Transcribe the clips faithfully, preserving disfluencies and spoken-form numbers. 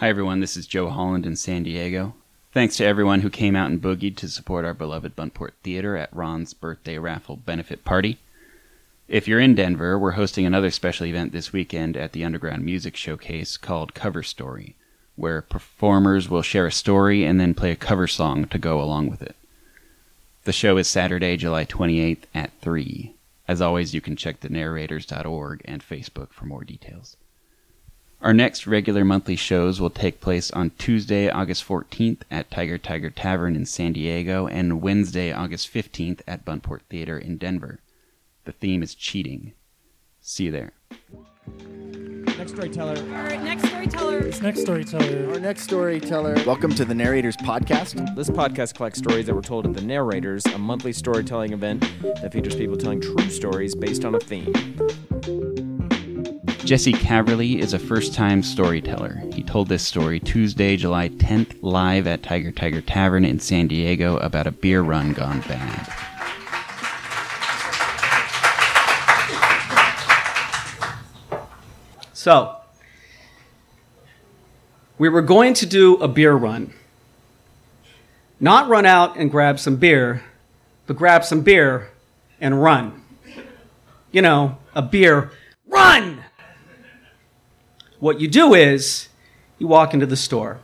Hi everyone, this is Joe Holland in San Diego. Thanks to everyone who came out and boogied to support our beloved Buntport Theater at Ron's birthday raffle benefit party. If you're in Denver, we're hosting another special event this weekend at the Underground Music Showcase called Cover Story, where performers will share a story and then play a cover song to go along with it. The show is Saturday, July twenty-eighth at three. As always, you can check the narrators dot org and Facebook for more details. Our next regular monthly shows will take place on Tuesday, August fourteenth at Tiger Tiger Tavern in San Diego and Wednesday, August fifteenth at Buntport Theater in Denver. The theme is cheating. See you there. Next storyteller. All right, next storyteller. This next storyteller. Our next storyteller. Welcome to the Narrators Podcast. This podcast collects stories that were told at the Narrators, a monthly storytelling event that features people telling true stories based on a theme. Jesse Caverly is a first-time storyteller. He told this story Tuesday, July tenth, live at Tiger Tiger Tavern in San Diego about a beer run gone bad. So, we were going to do a beer run. Not run out and grab some beer, but grab some beer and run. You know, a beer run! What you do is, you walk into the store.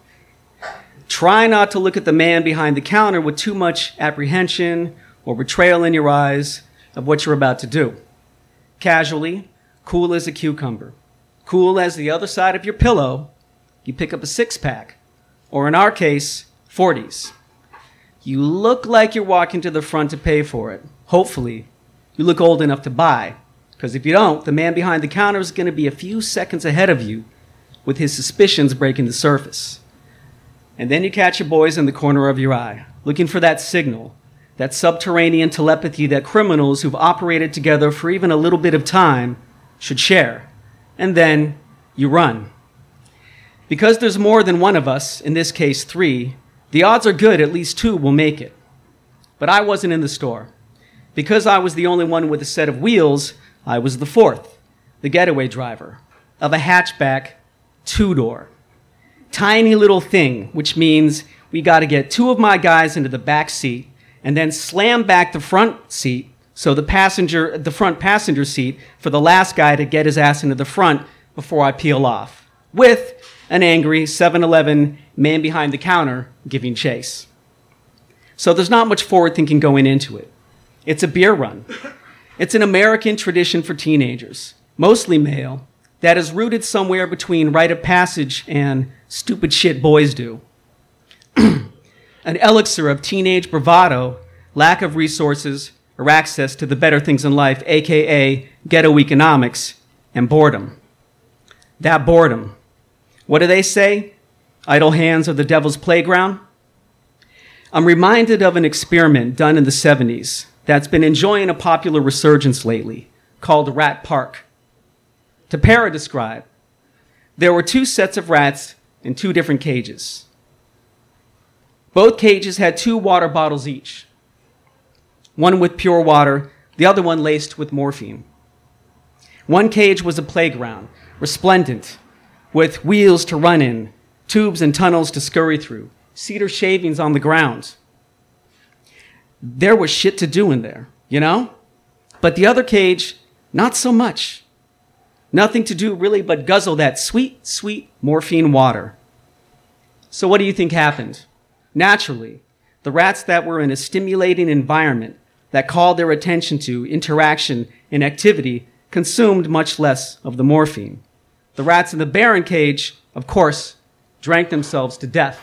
Try not to look at the man behind the counter with too much apprehension or betrayal in your eyes of what you're about to do. Casually, cool as a cucumber. Cool as the other side of your pillow, you pick up a six-pack, or in our case, forties. You look like you're walking to the front to pay for it. Hopefully, you look old enough to buy. Because if you don't, the man behind the counter is going to be a few seconds ahead of you with his suspicions breaking the surface. And then you catch your boys in the corner of your eye, looking for that signal, that subterranean telepathy that criminals who've operated together for even a little bit of time should share. And then you run. Because there's more than one of us, in this case three, the odds are good at least two will make it. But I wasn't in the store. Because I was the only one with a set of wheels, I was the fourth, the getaway driver, of a hatchback two-door. Tiny little thing, which means we got to get two of my guys into the back seat and then slam back the front seat so the passenger, the front passenger seat for the last guy to get his ass into the front before I peel off, with an angry seven eleven man behind the counter giving chase. So there's not much forward thinking going into it. It's a beer run. It's an American tradition for teenagers, mostly male, that is rooted somewhere between rite of passage and stupid shit boys do. An elixir of teenage bravado, lack of resources, or access to the better things in life, aka ghetto economics, and boredom. That boredom. What do they say? Idle hands are the devil's playground? I'm reminded of an experiment done in the seventies that's been enjoying a popular resurgence lately, called Rat Park. To para-describe, there were two sets of rats in two different cages. Both cages had two water bottles each, one with pure water, the other one laced with morphine. One cage was a playground, resplendent, with wheels to run in, tubes and tunnels to scurry through, cedar shavings on the ground. There was shit to do in there, you know? But the other cage, not so much. Nothing to do really but guzzle that sweet, sweet morphine water. So what do you think happened? Naturally, the rats that were in a stimulating environment that called their attention to interaction and activity consumed much less of the morphine. The rats in the barren cage, of course, drank themselves to death.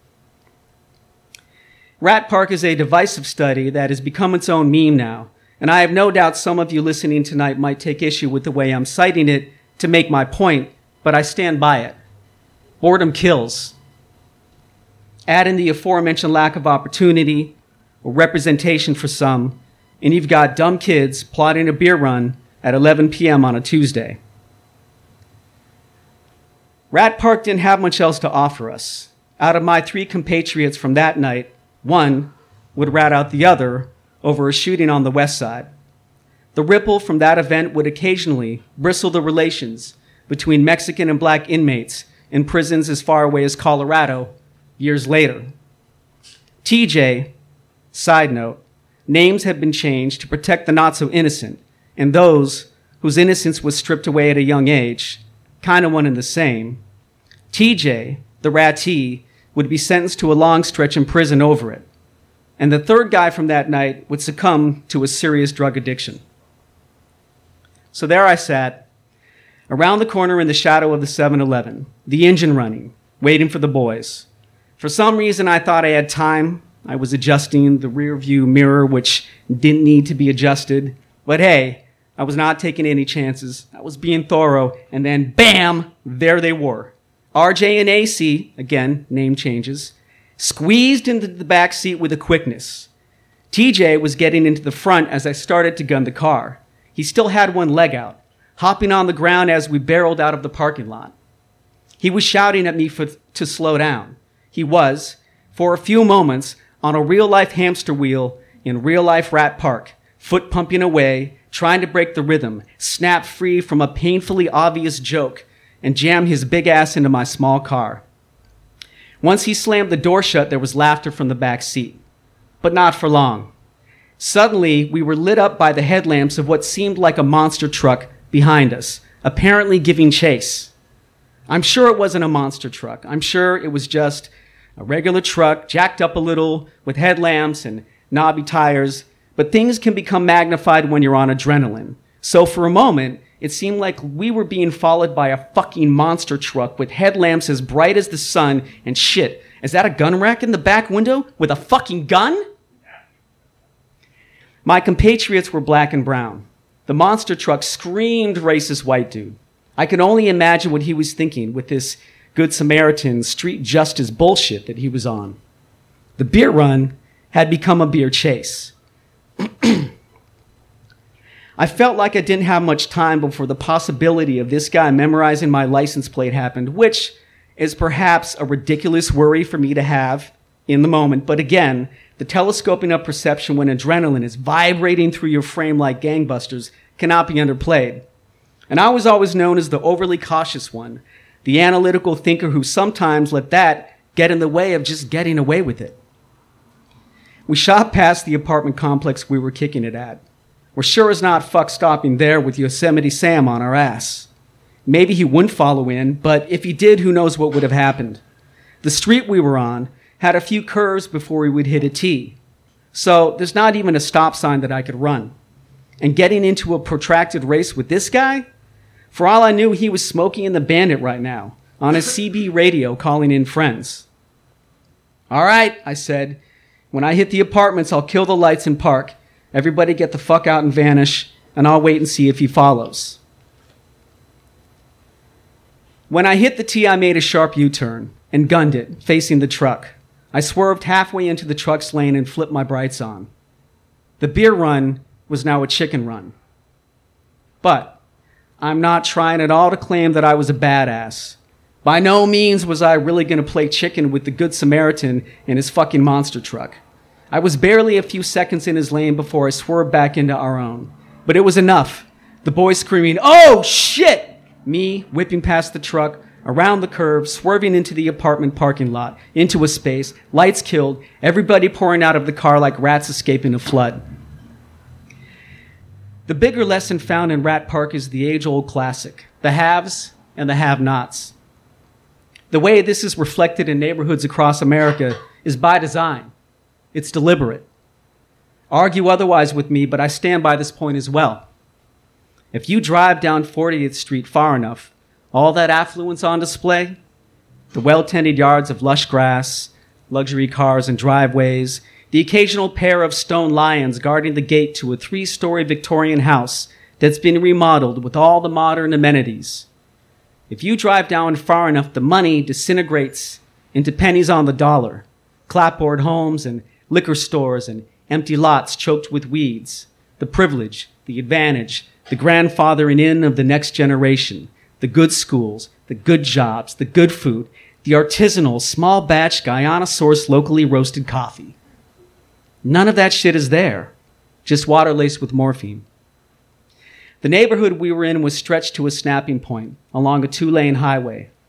Rat Park is a divisive study that has become its own meme now, and I have no doubt some of you listening tonight might take issue with the way I'm citing it to make my point, but I stand by it. Boredom kills. Add in the aforementioned lack of opportunity or representation for some, and you've got dumb kids plotting a beer run at eleven p.m. on a Tuesday. Rat Park didn't have much else to offer us. Out of my three compatriots from that night, one would rat out the other over a shooting on the west side. The ripple from that event would occasionally bristle the relations between Mexican and black inmates in prisons as far away as Colorado years later. T J, side note, names have been changed to protect the not so innocent and those whose innocence was stripped away at a young age, kind of one and the same. T J, the ratee, would be sentenced to a long stretch in prison over it. And the third guy from that night would succumb to a serious drug addiction. So there I sat, around the corner in the shadow of the seven eleven, the engine running, waiting for the boys. For some reason, I thought I had time. I was adjusting the rear view mirror, which didn't need to be adjusted. But hey, I was not taking any chances. I was being thorough. And then, bam, there they were. R J and A C, again, name changes, squeezed into the back seat with a quickness. T J was getting into the front as I started to gun the car. He still had one leg out, hopping on the ground as we barreled out of the parking lot. He was shouting at me for, to slow down. He was, for a few moments, on a real-life hamster wheel in real-life Rat Park, foot pumping away, trying to break the rhythm, snap free from a painfully obvious joke, and jam his big ass into my small car. Once he slammed the door shut, there was laughter from the back seat. But not for long. Suddenly, we were lit up by the headlamps of what seemed like a monster truck behind us, apparently giving chase. I'm sure it wasn't a monster truck. I'm sure it was just a regular truck, jacked up a little, with headlamps and knobby tires. But things can become magnified when you're on adrenaline. So for a moment, it seemed like we were being followed by a fucking monster truck with headlamps as bright as the sun and shit. Is that a gun rack in the back window with a fucking gun? My compatriots were black and brown. The monster truck screamed racist white dude. I could only imagine what he was thinking with this Good Samaritan street justice bullshit that he was on. The beer run had become a beer chase. I felt like I didn't have much time before the possibility of this guy memorizing my license plate happened, which is perhaps a ridiculous worry for me to have in the moment. But again, the telescoping of perception when adrenaline is vibrating through your frame like gangbusters cannot be underplayed. And I was always known as the overly cautious one, the analytical thinker who sometimes let that get in the way of just getting away with it. We shot past the apartment complex we were kicking it at. We're sure as not fuck stopping there with Yosemite Sam on our ass. Maybe he wouldn't follow in, but if he did, who knows what would have happened. The street we were on had a few curves before we would hit a T. So there's not even a stop sign that I could run. And getting into a protracted race with this guy? For all I knew, he was smoking in the Bandit right now, on his C B radio calling in friends. All right, I said. When I hit the apartments, I'll kill the lights and park. Everybody get the fuck out and vanish, and I'll wait and see if he follows. When I hit the T, I made a sharp U-turn and gunned it, facing the truck. I swerved halfway into the truck's lane and flipped my brights on. The beer run was now a chicken run. But I'm not trying at all to claim that I was a badass. By no means was I really going to play chicken with the Good Samaritan and his fucking monster truck. I was barely a few seconds in his lane before I swerved back into our own. But it was enough. The boys screaming, "Oh, shit!" Me whipping past the truck, around the curve, swerving into the apartment parking lot, into a space, lights killed, everybody pouring out of the car like rats escaping a flood. The bigger lesson found in Rat Park is the age-old classic, the haves and the have-nots. The way this is reflected in neighborhoods across America is by design. It's deliberate. Argue otherwise with me, but I stand by this point as well. If you drive down fortieth Street far enough, all that affluence on display, the well-tended yards of lush grass, luxury cars and driveways, the occasional pair of stone lions guarding the gate to a three-story Victorian house that's been remodeled with all the modern amenities. If you drive down far enough, the money disintegrates into pennies on the dollar, clapboard homes and liquor stores and empty lots choked with weeds, the privilege, the advantage, the grandfathering in of the next generation, the good schools, the good jobs, the good food, the artisanal, small batch, Guyana-sourced, locally roasted coffee. None of that shit is there, just water laced with morphine. The neighborhood we were in was stretched to a snapping point along a two-lane highway.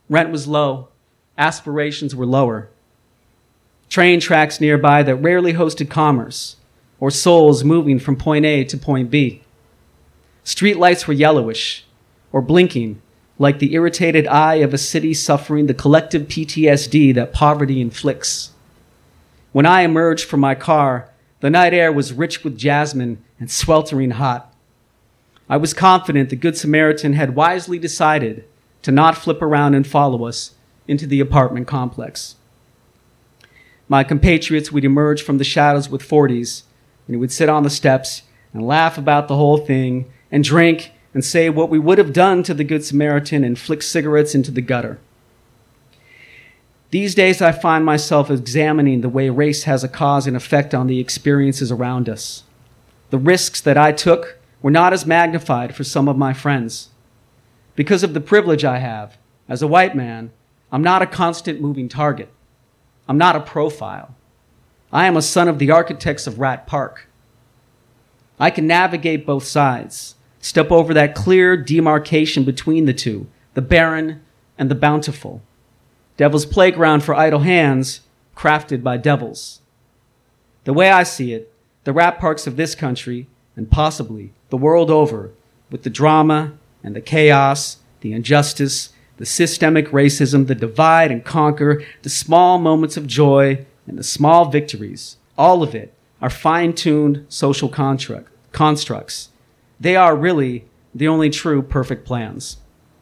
Rent was low. Aspirations were lower. Train tracks nearby that rarely hosted commerce or souls moving from point A to point B. Street lights were yellowish or blinking like the irritated eye of a city suffering the collective P T S D that poverty inflicts. When I emerged from my car, the night air was rich with jasmine and sweltering hot. I was confident the Good Samaritan had wisely decided to not flip around and follow us into the apartment complex. My compatriots would emerge from the shadows with forties, and we would sit on the steps and laugh about the whole thing and drink and say what we would have done to the Good Samaritan and flick cigarettes into the gutter. These days, I find myself examining the way race has a cause and effect on the experiences around us. The risks that I took were not as magnified for some of my friends. Because of the privilege I have, as a white man, I'm not a constant moving target. I'm not a profile. I am a son of the architects of Rat Park. I can navigate both sides, step over that clear demarcation between the two, the barren and the bountiful. Devil's playground for idle hands, crafted by devils. The way I see it, the rat parks of this country, and possibly the world over, with the drama and the chaos, the injustice, the systemic racism, the divide and conquer, the small moments of joy, and the small victories, all of it are fine-tuned social construct, constructs. They are really the only true perfect plans.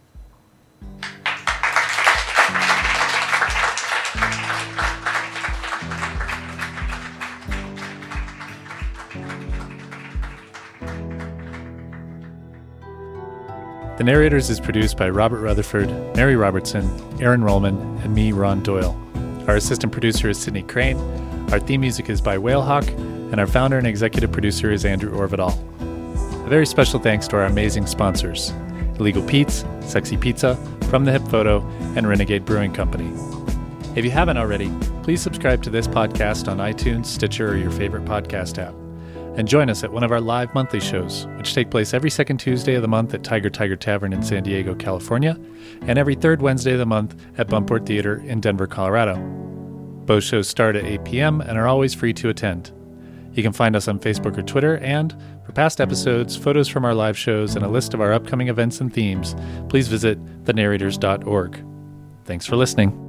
The Narrators is produced by Robert Rutherford, Mary Robertson, Aaron Rollman, and me, Ron Doyle. Our assistant producer is Sydney Crane. Our theme music is by Whalehawk, and our founder and executive producer is Andrew Orvidal. A very special thanks to our amazing sponsors, Illegal Pete's, Sexy Pizza, From the Hip Photo, and Renegade Brewing Company. If you haven't already, please subscribe to this podcast on iTunes, Stitcher, or your favorite podcast app. And join us at one of our live monthly shows, which take place every second Tuesday of the month at Tiger Tiger Tavern in San Diego, California, and every third Wednesday of the month at Buntport Theater in Denver, Colorado. Both shows start at eight p.m. and are always free to attend. You can find us on Facebook or Twitter, and for past episodes, photos from our live shows, and a list of our upcoming events and themes, please visit the narrators dot org. Thanks for listening.